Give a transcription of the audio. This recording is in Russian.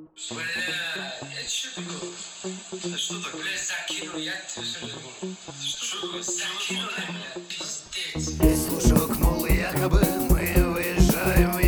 Бля, я чё такое? Да что так, блядь, закинул, я тебе все говорю. Что такое, закинули, блядь, пиздец. И слушок, мол, якобы мы выезжаем